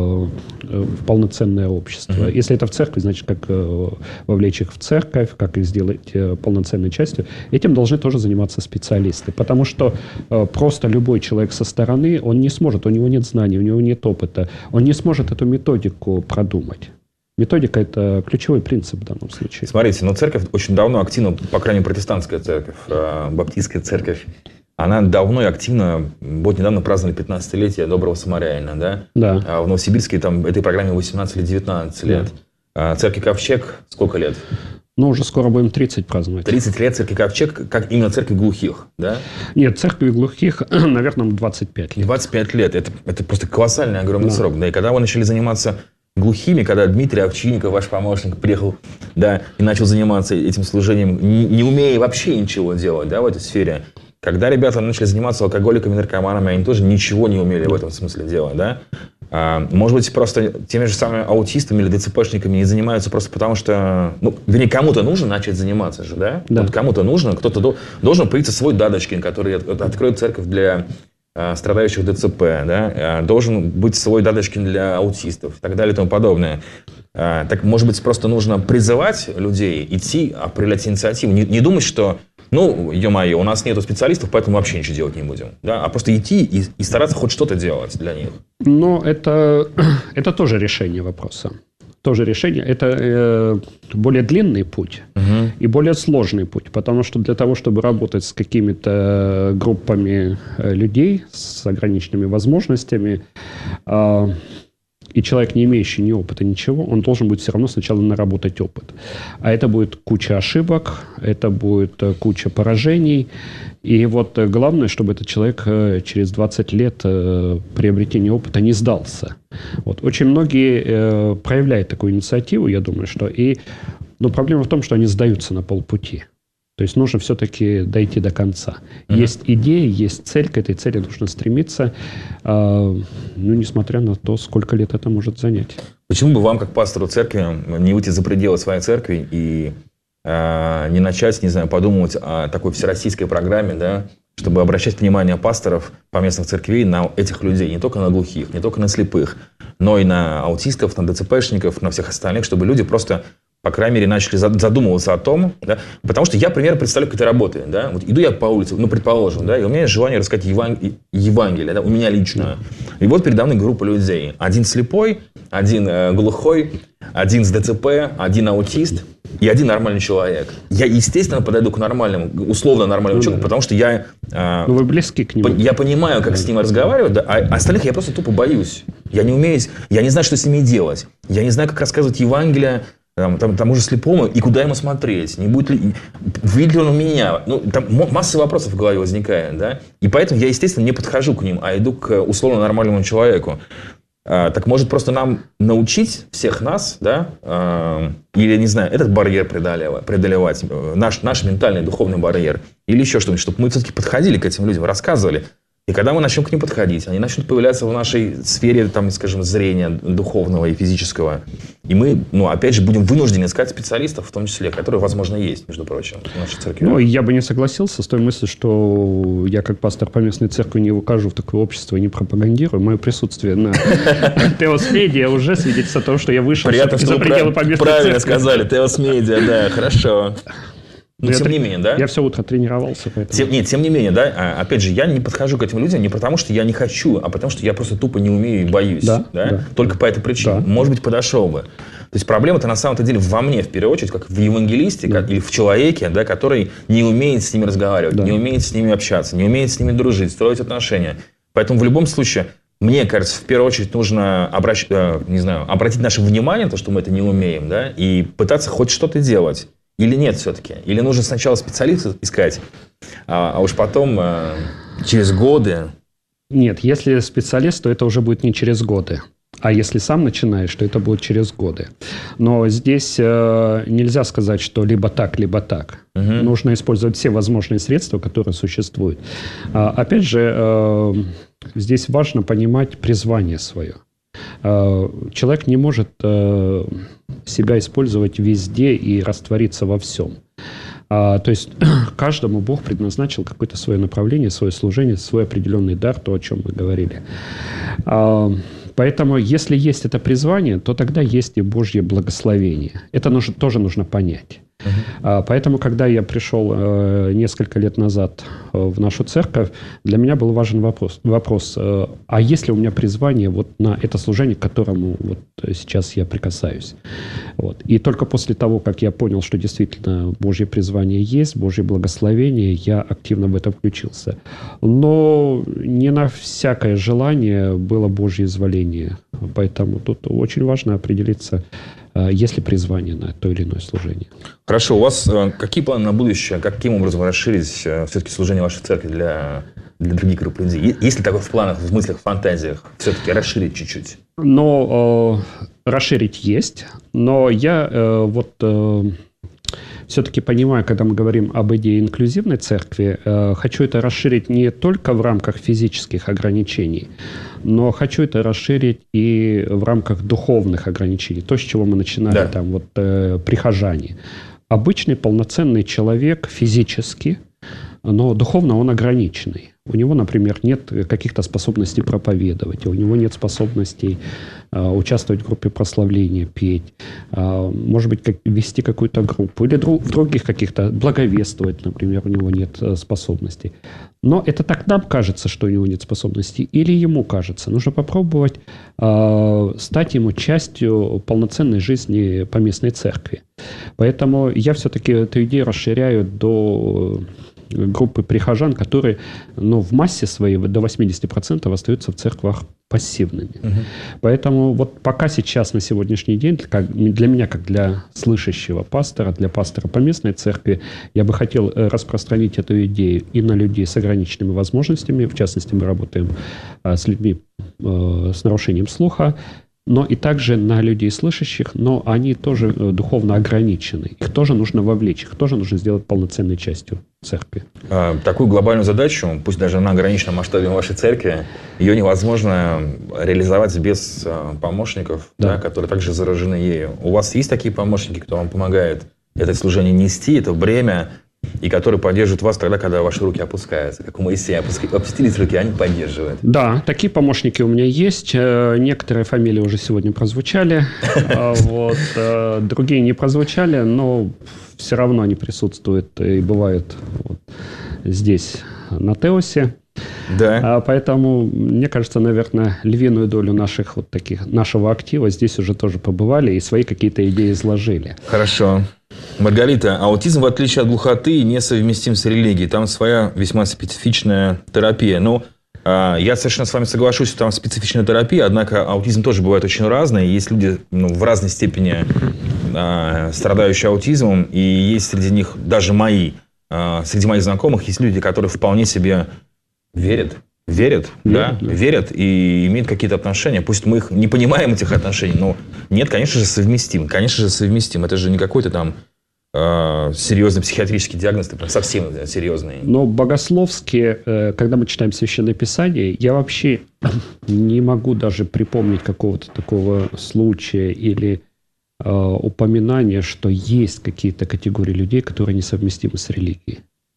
в полноценное общество. Uh-huh. Если это в церкви, значит, как э, вовлечь их в церковь, как их сделать э, полноценной частью. Этим должны тоже заниматься специалисты, потому что э, просто любой человек со стороны, он не сможет, у него нет знаний, у него нет опыта, он не сможет эту методику продумать. Методика – это ключевой принцип в данном случае. Смотрите, но церковь очень давно активно, по крайней мере, протестантская церковь, баптистская церковь, она давно и активно, вот недавно праздновали пятнадцатилетие Доброго Самарянина, да? Да. А в Новосибирске там этой программе восемнадцать или девятнадцать лет. Да. А церкви Ковчег сколько лет? Ну, уже скоро будем тридцать праздновать. тридцать лет церкви Ковчег, как именно церкви глухих, да? Нет, церкви глухих, наверное, двадцать пять лет. двадцать пять лет. Это, это просто колоссальный, огромный Да. срок. Да, и когда вы начали заниматься глухими, когда Дмитрий Овчинников, ваш помощник, приехал, да, и начал заниматься этим служением, не, не умея вообще ничего делать, да, в этой сфере. Когда ребята начали заниматься алкоголиками, наркоманами, они тоже ничего не умели в этом смысле делать, да. А, может быть, просто теми же самыми аутистами или ДЦПшниками не занимаются просто потому, что, ну, вернее, кому-то нужно начать заниматься же, да? Да. Вот кому-то нужно, кто-то до, должен появиться свой Дадочкин, который откроет церковь для а, страдающих ДЦП, да? А, должен быть свой Дадочкин для аутистов и так далее и тому подобное. А, так, может быть, просто нужно призывать людей идти, а, проявлять инициативу, не, не думать, что ну, ё-моё, у нас нету специалистов, поэтому вообще ничего делать не будем. Да? А просто идти и, и стараться хоть что-то делать для них. Но это, это тоже решение вопроса. Тоже решение. Это э, более длинный путь угу. и более сложный путь. Потому что для того, чтобы работать с какими-то группами людей с ограниченными возможностями, э, и человек, не имеющий ни опыта, ничего, он должен будет все равно сначала наработать опыт. А это будет куча ошибок, это будет куча поражений. И вот главное, чтобы этот человек через двадцать лет приобретения опыта не сдался. Вот. Очень многие проявляют такую инициативу, я думаю, что... И... Но проблема в том, что они сдаются на полпути. То есть нужно все-таки дойти до конца. Uh-huh. Есть идея, есть цель, к этой цели нужно стремиться, э, ну, несмотря на то, сколько лет это может занять. Почему бы вам, как пастору церкви, не выйти за пределы своей церкви и э, не начать, не знаю, подумывать о такой всероссийской программе, да, чтобы обращать внимание пасторов поместных церквей на этих людей, не только на глухих, не только на слепых, но и на аутистов, на ДЦПшников, на всех остальных, чтобы люди просто... по крайней мере, начали задумываться о том, да, потому что я, примерно, представляю, как это работает, да, вот иду я по улице, ну, предположим, да, и у меня есть желание рассказать еван... Евангелие, да, у меня лично, и вот передо мной группа людей, один слепой, один э, глухой, один с ДЦП, один аутист и один нормальный человек. Я, естественно, подойду к нормальному, условно нормальному ну, человеку, да. потому что я... Э, ну, вы близки к нему. По, я понимаю, как да. с ним разговаривать, да, а остальных я просто тупо боюсь. Я не умею, я не знаю, что с ними делать. Я не знаю, как рассказывать Евангелие, Там, там, тому же слепому, и куда ему смотреть, не будет ли, видит ли он меня, ну, там масса вопросов в голове возникает, да, и поэтому я, естественно, не подхожу к ним, а иду к условно нормальному человеку. А, так может просто нам научить всех нас, да, а, или, не знаю, этот барьер преодолевать, преодолевать наш, наш ментальный, духовный барьер, или еще что-нибудь, чтобы мы все-таки подходили к этим людям, рассказывали. И когда мы начнем к ним подходить, они начнут появляться в нашей сфере, там, скажем, зрения духовного и физического. И мы, ну, опять же, будем вынуждены искать специалистов, в том числе, которые, возможно, есть, между прочим, в нашей церкви. Ну, я бы не согласился с той мыслью, что я, как пастор поместной церкви, не выкажу в такое общество и не пропагандирую. Мое присутствие на Теос Медиа уже свидетельствует о том, что я вышел за пределы поместной церкви. Правильно сказали, Теос Медиа, да, хорошо. Но я тем тр... не менее, да? Я все утро тренировался. Поэтому... Тем, нет, тем не менее, да, опять же, я не подхожу к этим людям не потому, что я не хочу, а потому, что я просто тупо не умею и боюсь. Да, да? да. Только по этой причине. Да. Может быть, подошел бы. То есть проблема-то на самом-то деле во мне, в первую очередь, как в евангелисте, да. как, или в человеке, да, который не умеет с ними разговаривать, да. не умеет с ними общаться, не умеет с ними дружить, строить отношения. Поэтому в любом случае, мне кажется, в первую очередь нужно обращ... не знаю, обратить наше внимание на то, что мы это не умеем, да, и пытаться хоть что-то делать. Или нет все-таки? Или нужно сначала специалиста искать, а, а уж потом а, через годы? Нет, если специалист, то это уже будет не через годы. А если сам начинаешь, то это будет через годы. Но здесь э, нельзя сказать, что либо так, либо так. Угу. Нужно использовать все возможные средства, которые существуют. А, опять же, э, здесь важно понимать призвание свое. Человек не может себя использовать везде и раствориться во всем. А, то есть каждому Бог предназначил какое-то свое направление, свое служение, свой определенный дар, то, о чем мы говорили. А, поэтому, если есть это призвание, то тогда есть и Божье благословение. Это нужно, тоже нужно понять. Uh-huh. Поэтому, когда я пришел э, несколько лет назад э, в нашу церковь, для меня был важен вопрос, вопрос э, а есть ли у меня призвание вот на это служение, к которому вот сейчас я прикасаюсь. Вот. И только после того, как я понял, что действительно Божье призвание есть, Божье благословение, я активно в это включился. Но не на всякое желание было Божье изволение. Поэтому тут очень важно определиться, есть ли призвание на то или иное служение. Хорошо. У вас какие планы на будущее? Каким образом расширить все-таки служение вашей церкви для, для других групп людей? Есть ли такое в планах, в мыслях, в фантазиях? Все-таки расширить чуть-чуть? Но э, расширить есть. Но я э, вот... Э, все-таки понимаю, когда мы говорим об идее инклюзивной церкви, э, хочу это расширить не только в рамках физических ограничений, но хочу это расширить и в рамках духовных ограничений. То, с чего мы начинали, да. там, вот, э, прихожане. Обычный полноценный человек физически, но духовно он ограниченный. У него, например, нет каких-то способностей проповедовать, у него нет способностей э, участвовать в группе прославления, петь, э, может быть, как, вести какую-то группу, или друг, в других каких-то, благовествовать, например, у него нет э, способностей. Но это так нам кажется, что у него нет способностей, или ему кажется. Нужно попробовать э, стать ему частью полноценной жизни поместной церкви. Поэтому я все-таки эту идею расширяю до группы прихожан, которые, ну, в массе своей до восемьдесят процентов остаются в церквах пассивными. Угу. Поэтому вот пока сейчас, на сегодняшний день, как, для меня, как для слышащего пастора, для пастора поместной церкви, я бы хотел распространить эту идею и на людей с ограниченными возможностями. В частности, мы работаем а, с людьми а, с нарушением слуха, но и также на людей слышащих, но они тоже духовно ограничены. Их тоже нужно вовлечь, их тоже нужно сделать полноценной частью церкви. Такую глобальную задачу, пусть даже на ограниченном масштабе вашей церкви, ее невозможно реализовать без помощников, да. Да, которые также заражены ею. У вас есть такие помощники, кто вам помогает это служение нести, это бремя, и которые поддерживают вас тогда, когда ваши руки опускаются. Как у Моисея опустились руки, они поддерживают. Да, такие помощники у меня есть. Некоторые фамилии уже сегодня прозвучали. Вот. Другие не прозвучали, но все равно они присутствуют и бывают вот здесь, на Теосе. Да. Поэтому, мне кажется, наверное, львиную долю наших вот таких, нашего актива здесь уже тоже побывали и свои какие-то идеи изложили. Хорошо. Маргарита, аутизм, в отличие от глухоты, несовместим с религией. Там своя весьма специфичная терапия. Ну, я совершенно с вами соглашусь, что там специфичная терапия, однако аутизм тоже бывает очень разный. Есть люди, ну, в разной степени страдающие аутизмом, и есть среди них даже мои. Среди моих знакомых есть люди, которые вполне себе верят. Верят, да, да, верят и имеют какие-то отношения. Пусть мы их не понимаем, этих отношений, но нет, конечно же, совместим. Конечно же, совместим. Это же не какой-то там э, серьезный психиатрический диагноз, это прям совсем серьезный. Но богословски, э, когда мы читаем Священное Писание, я вообще не могу даже припомнить какого-то такого случая или э, упоминания, что есть какие-то категории людей, которые несовместимы с религией.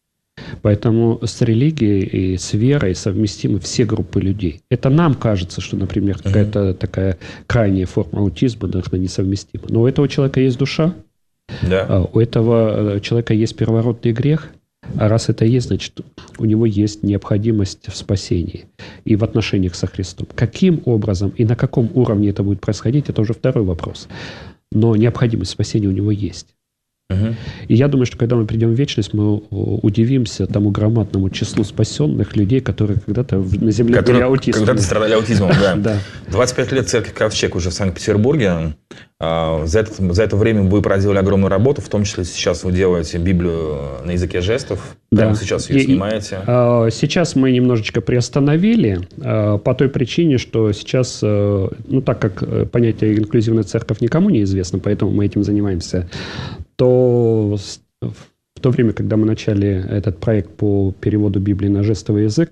Поэтому с религией и с верой совместимы все группы людей. Это нам кажется, что, например, какая-то такая крайняя форма аутизма должна несовместима. Но у этого человека есть душа, да. У этого человека есть первородный грех, а раз это есть, значит, у него есть необходимость в спасении и в отношениях со Христом. Каким образом и на каком уровне это будет происходить, это уже второй вопрос. Но необходимость спасения у него есть. Uh-huh. И я думаю, что когда мы придем в вечность, мы удивимся тому громадному числу спасенных людей, которые когда-то на земле которые были аутистами. Когда-то страдали аутизмом, да. двадцать пять лет церкви Ковчег уже в Санкт-Петербурге. За это, за это время вы проделали огромную работу, в том числе сейчас вы делаете Библию на языке жестов. Да. Сейчас ее и, снимаете. Сейчас мы немножечко приостановили по той причине, что сейчас, ну так как понятие инклюзивная церковь никому не известно, поэтому мы этим занимаемся, то в то время, когда мы начали этот проект по переводу Библии на жестовый язык,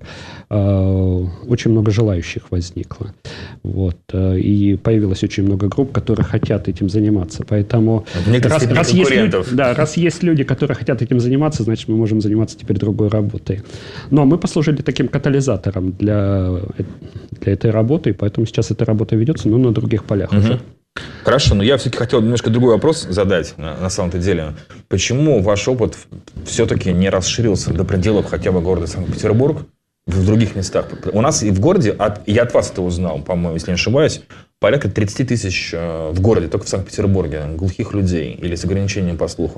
очень много желающих возникло. Вот. И появилось очень много групп, которые хотят этим заниматься. Поэтому раз, раз, есть люди, да, раз есть люди, которые хотят этим заниматься, значит, мы можем заниматься теперь другой работой. Но мы послужили таким катализатором для, для этой работы, и поэтому сейчас эта работа ведется, но на других полях угу. уже. Хорошо, но я все-таки хотел немножко другой вопрос задать, на, на самом-то деле. Почему ваш опыт все-таки не расширился до пределов хотя бы города Санкт-Петербург в других местах? У нас и в городе, от, я от вас это узнал, по-моему, если не ошибаюсь, порядка тридцать тысяч в городе, только в Санкт-Петербурге, глухих людей или с ограничением по слуху.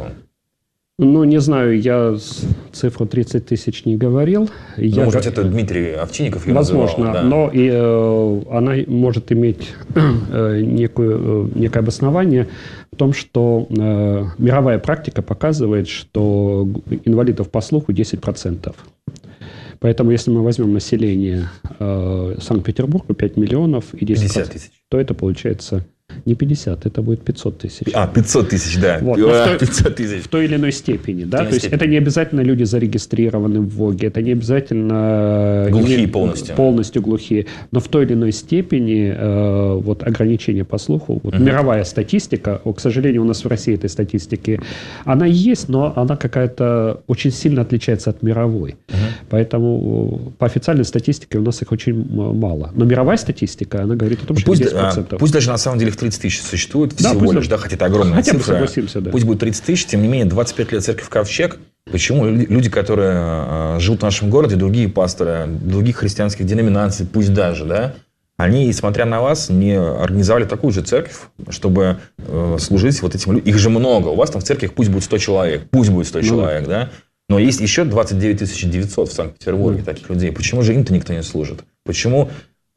Ну, не знаю, я цифру тридцать тысяч не говорил. Ну, я может быть, это Дмитрий Овчинников ее Возможно, называл, да. но и, э, она может иметь э, некую, э, некое обоснование в том, что э, мировая практика показывает, что инвалидов по слуху десять процентов. Поэтому, если мы возьмем население э, Санкт-Петербурга пять миллионов и десять процентов, пятьдесят тысяч, то это получается... Не пятьдесят, это будет пятьсот тысяч. А, пятьсот тысяч, да. Вот. А, пятьсот тысяч. В той или иной степени. Да? То есть степени. это не обязательно люди зарегистрированы в ВОГе, это не обязательно... Глухие не, полностью. Полностью глухие. Но в той или иной степени э, вот, ограничения по слуху, вот, uh-huh. мировая статистика, о, к сожалению, у нас в России этой статистики, она есть, но она какая-то очень сильно отличается от мировой. Uh-huh. Поэтому по официальной статистике у нас их очень мало. Но мировая статистика, она говорит о том, что пусть, десять процентов. А, пусть даже на самом деле в тридцать тысяч существует да, всего лишь, да, хотя это огромная хотя цифра. бы согласимся, да. Пусть будет тридцать тысяч, тем не менее, двадцать пять лет церковь Ковчег. Почему люди, которые э, живут в нашем городе, другие пасторы, других христианских деноминаций, пусть даже, да, они, смотря на вас, не организовали такую же церковь, чтобы э, служить вот этим людям. Их же много. У вас там в церкви пусть будет сто человек, пусть будет сто ну, человек, да. Но есть еще двадцать девять тысяч девятьсот в Санкт-Петербурге mm. таких людей. Почему же им-то никто не служит? Почему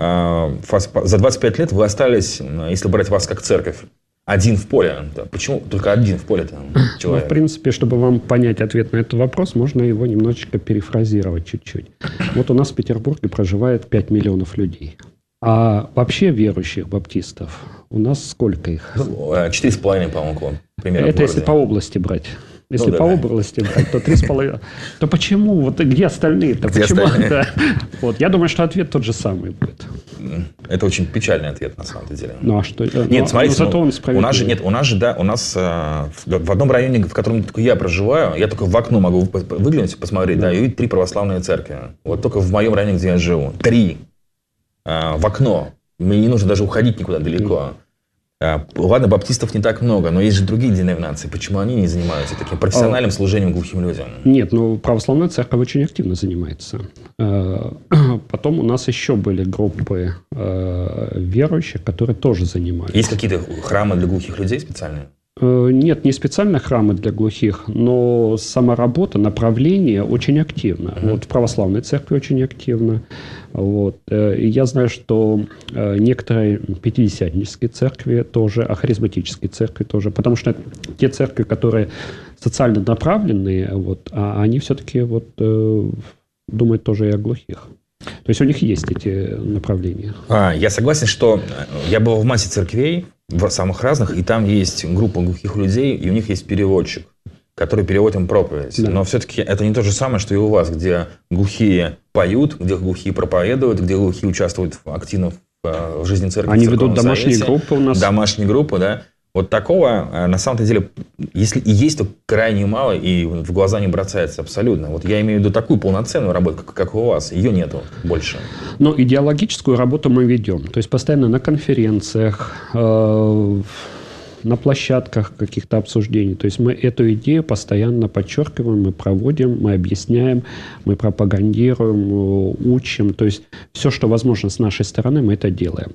э, за двадцать пять лет вы остались, если брать вас как церковь, один в поле? Почему только один в поле человек? Ну, в принципе, чтобы вам понять ответ на этот вопрос, можно его немножечко перефразировать чуть-чуть. Вот у нас в Петербурге проживает пять миллионов людей. А вообще верующих баптистов у нас сколько их? Четыре с половиной, по-моему, примерно. Это если по области брать. Если ну, по да. области брать, то три с половиной. То почему? Вот где остальные-то? Где почему? остальные? Да. Вот, я думаю, что ответ тот же самый будет. Это очень печальный ответ, на самом деле. Ну, а что? Нет, но, смотрите, но зато ну, он у нас же, нет, у нас же, да, у нас а, в одном районе, в котором только я проживаю, я только в окно могу выглянуть, посмотреть, да, да и увидеть три православные церкви. Вот только в моем районе, где я живу. Три. А, в окно. Мне не нужно даже уходить никуда далеко. А, ладно, баптистов не так много, но есть же другие деноминации. Почему они не занимаются таким профессиональным служением глухим людям? Нет, ну, православная церковь очень активно занимается. Потом у нас еще были группы верующих, которые тоже занимались. Есть какие-то храмы для глухих людей специальные? Нет, не специально храмы для глухих, но сама работа, направление очень активно. Uh-huh. Вот в православной церкви очень активно. Вот. И я знаю, что некоторые пятидесятнические церкви тоже, а харизматические церкви тоже, потому что те церкви, которые социально направленные, вот, а они все-таки вот, думают тоже и о глухих. То есть у них есть эти направления. А, я согласен, что я был в массе церквей, в самых разных, и там есть группа глухих людей, и у них есть переводчик, который переводит им проповедь. Да. Но все-таки это не то же самое, что и у вас, где глухие поют, где глухие проповедуют, где глухие участвуют активно в жизни церкви. Они ведут домашние совете, группы у нас. Домашние группы, да. Вот такого, на самом-то деле, если и есть, то крайне мало, и в глаза не бросается абсолютно. Вот я имею в виду такую полноценную работу, как, как у вас. Ее нету больше. Но идеологическую работу мы ведем. То есть, постоянно на конференциях, э- на площадках каких-то обсуждений. То есть, мы эту идею постоянно подчеркиваем, мы проводим, мы объясняем, мы пропагандируем, учим. То есть, все, что возможно с нашей стороны, мы это делаем.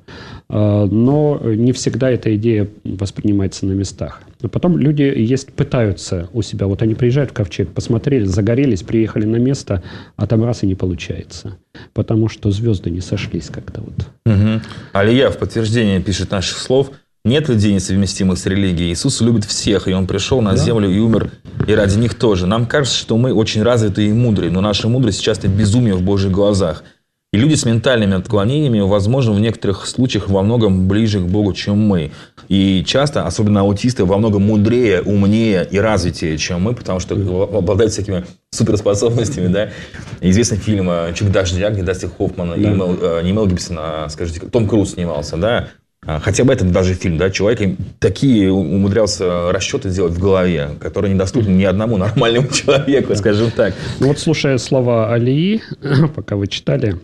Но не всегда эта идея воспринимается на местах. А потом люди есть, пытаются у себя. Вот они приезжают в Ковчег, посмотрели, загорелись, приехали на место, а там раз и не получается. Потому что звезды не сошлись как-то вот. Угу. Алия в подтверждение пишет наших слов. Нет людей, несовместимых с религией. Иисус любит всех, и Он пришел на да. землю и умер, и ради них тоже. Нам кажется, что мы очень развитые и мудрые, но наша мудрость часто безумие в Божьих глазах. И люди с ментальными отклонениями, возможно, в некоторых случаях во многом ближе к Богу, чем мы. И часто, особенно аутисты, во многом мудрее, умнее и развитее, чем мы, потому что обладают всякими суперспособностями. Да? Известный фильм «Чик дождя», где Дастин Хоффман, да. и Мел, не Мел Гибсон, а, скажите, Том Круз снимался, да? Хотя бы этот даже фильм, да, человек такие умудрялся расчеты сделать в голове, которые недоступны ни одному нормальному человеку, да. скажем так. Ну вот, слушая слова Алии, пока вы читали,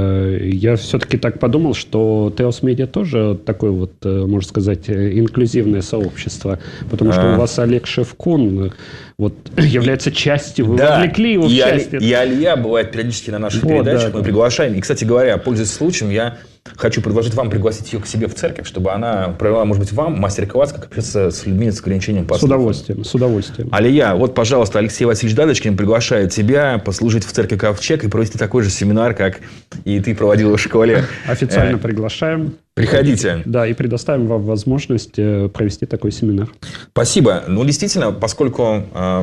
я все-таки так подумал, что Теос Медиа тоже такое вот, можно сказать, инклюзивное сообщество, потому что а... у вас Олег Шевкун вот, является частью, вы да. вовлекли его в и часть. Али... И Алия бывает периодически на наших вот, передачах, да, мы да. приглашаем. И, кстати говоря, пользуясь случаем, я хочу предложить вам пригласить ее к себе в церковь, чтобы она провела, может быть, вам мастер-класс, как общаться с людьми с ограничением по слуху. С удовольствием, с удовольствием. Алия, вот, пожалуйста, Алексей Васильевич Дадочкин приглашает тебя послужить в церкви Ковчег и провести такой же семинар, как и ты проводил в школе. Официально приглашаем. Приходите. Да, и предоставим вам возможность провести такой семинар. Спасибо. Ну, действительно, поскольку...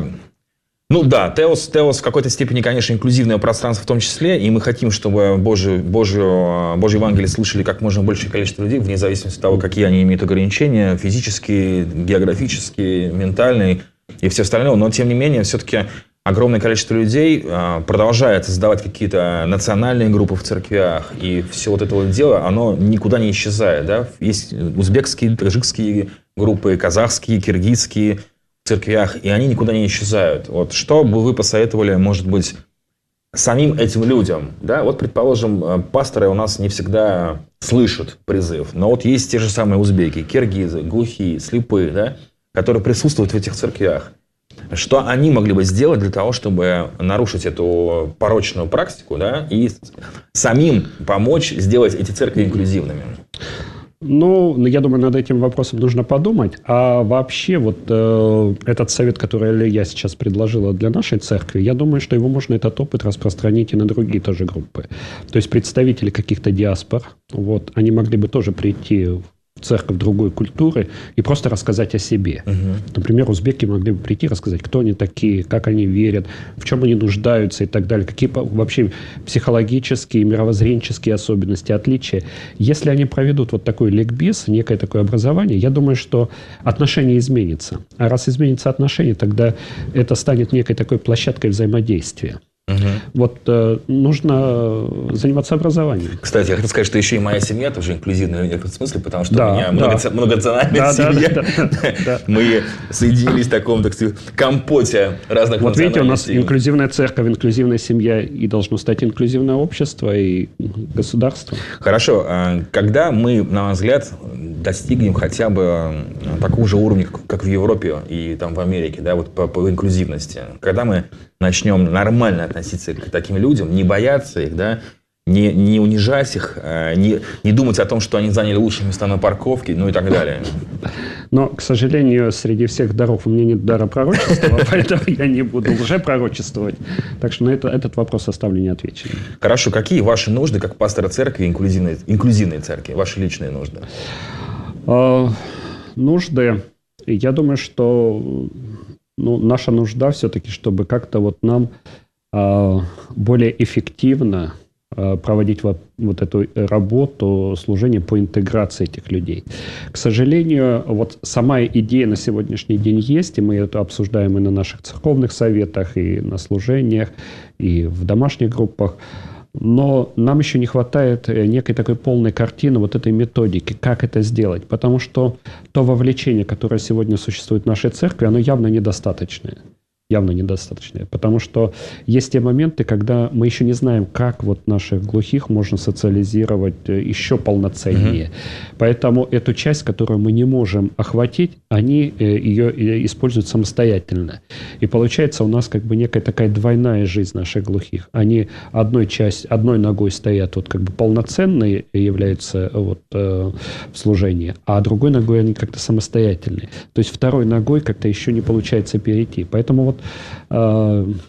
Ну да, Теос, Теос в какой-то степени, конечно, инклюзивное пространство в том числе, и мы хотим, чтобы Божие, Божие, Божие Евангелие слышали как можно большее количество людей, вне зависимости от того, какие они имеют ограничения, физические, географические, ментальные и все остальное. Но, тем не менее, все-таки огромное количество людей продолжает создавать какие-то национальные группы в церквях, и все вот это вот дело, оно никуда не исчезает. Да? Есть узбекские, таджикские группы, казахские, киргизские церквях, и они никуда не исчезают. Вот что бы вы посоветовали, может быть, самим этим людям? Да? Вот, предположим, пасторы у нас не всегда слышат призыв, но вот есть те же самые узбеки, киргизы, глухие, слепые, да, которые присутствуют в этих церквях. Что они могли бы сделать для того, чтобы нарушить эту порочную практику, да, и самим помочь сделать эти церкви инклюзивными? Ну, я думаю, над этим вопросом нужно подумать. А вообще, вот э, этот совет, который я сейчас предложила для нашей церкви, я думаю, что его можно, этот опыт, распространить и на другие тоже группы. То есть представители каких-то диаспор, вот, они могли бы тоже прийти в церковь другой культуры и просто рассказать о себе. Угу. Например, узбеки могли бы прийти и рассказать, кто они такие, как они верят, в чем они нуждаются и так далее, какие вообще психологические, мировоззренческие особенности, отличия. Если они проведут вот такой ликбез, некое такое образование, я думаю, что отношение изменится. А раз изменится отношение, тогда это станет некой такой площадкой взаимодействия. Угу. Вот э, нужно заниматься образованием. Кстати, я хотел сказать, что еще и моя семья тоже инклюзивная в этом смысле, потому что да, у меня да. многонациональная да, семья. Да, да, да, да. Мы соединились в таком, так сказать, компоте разных вот национальностей. Вот видите, у нас инклюзивная церковь, инклюзивная семья, и должно стать инклюзивное общество и государство. Хорошо. Когда мы, на ваш взгляд, достигнем хотя бы такого же уровня, как в Европе и там в Америке, да, вот по, по инклюзивности, когда мы начнем нормально относиться к таким людям, не бояться их, да, не, не унижать их, не, не думать о том, что они заняли лучшие места на парковке, ну и так далее. Но, к сожалению, среди всех даров у меня нет дара пророчества, поэтому я не буду лжепророчествовать. Так что на это, этот вопрос оставлю неотвеченным. Хорошо. Какие ваши нужды, как пастора церкви, инклюзивной, инклюзивной церкви, ваши личные нужды? А, нужды, я думаю, что ну, наша нужда все-таки, чтобы как-то вот нам а, более эффективно а, проводить вот, вот эту работу, служение по интеграции этих людей. К сожалению, вот сама идея на сегодняшний день есть, и мы это обсуждаем и на наших церковных советах, и на служениях, и в домашних группах. Но нам еще не хватает некой такой полной картины вот этой методики, как это сделать. Потому что то вовлечение, которое сегодня существует в нашей церкви, оно явно недостаточное. Явно недостаточное. Потому что есть те моменты, когда мы еще не знаем, как вот наших глухих можно социализировать еще полноценнее. Mm-hmm. Поэтому эту часть, которую мы не можем охватить, они ее используют самостоятельно. И получается у нас как бы некая такая двойная жизнь наших глухих. Они одной часть, одной ногой стоят вот как бы полноценные, являются вот, э, в служении, а другой ногой они как-то самостоятельные. То есть второй ногой как-то еще не получается перейти. Поэтому вот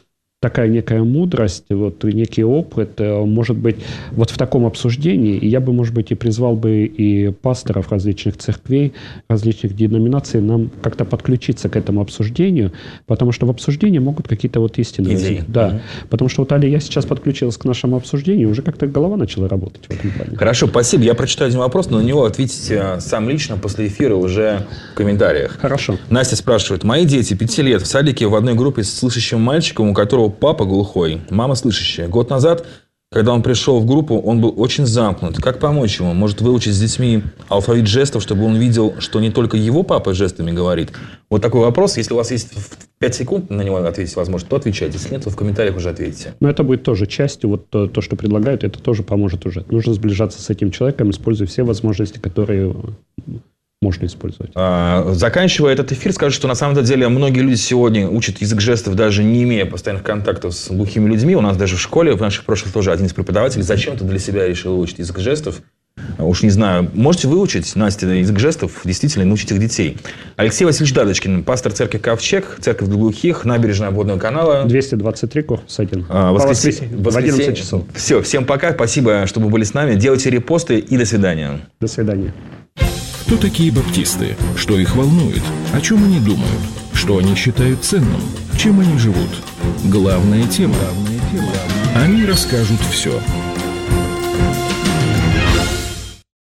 такая некая мудрость, вот некий опыт, может быть, вот в таком обсуждении, и я бы, может быть, и призвал бы и пасторов различных церквей, различных деноминаций нам как-то подключиться к этому обсуждению, потому что в обсуждении могут какие-то вот истины возникнуть. Да, угу. Потому что вот, Али, я сейчас подключилась к нашему обсуждению, уже как-то голова начала работать в этом плане. Хорошо, спасибо. Я прочитаю один вопрос, но на него ответите сам лично после эфира уже в комментариях. Хорошо. Настя спрашивает. Мои дети пяти лет в садике в одной группе с слышащим мальчиком, у которого папа глухой, мама слышащая. Год назад, когда он пришел в группу, он был очень замкнут. Как помочь ему? Может, выучить с детьми алфавит жестов, чтобы он видел, что не только его папа жестами говорит? Вот такой вопрос. Если у вас есть пять секунд на него ответить возможно, то отвечайте. Если нет, то в комментариях уже ответите. Но это будет тоже частью. Вот то, то, что предлагают, это тоже поможет уже. Нужно сближаться с этим человеком, используя все возможности, которые можно использовать. А, заканчивая этот эфир, скажу, что на самом деле многие люди сегодня учат язык жестов, даже не имея постоянных контактов с глухими людьми. У нас даже в школе, в наших прошлых тоже один из преподавателей зачем-то для себя решил выучить язык жестов. Уж не знаю. Можете выучить, Настя, язык жестов, действительно, научить их детей. Алексей Васильевич Дадочкин, пастор церкви Ковчег, церковь для глухих, набережная Водного канала. двести двадцать три, корпус один. А, воскресенье. В одиннадцать часов. Все, всем пока. Спасибо, что вы были с нами. Делайте репосты и до свидания. До свидания. Кто такие баптисты? Что их волнует? О чем они думают? Что они считают ценным? Чем они живут? Главная тема. Они расскажут все.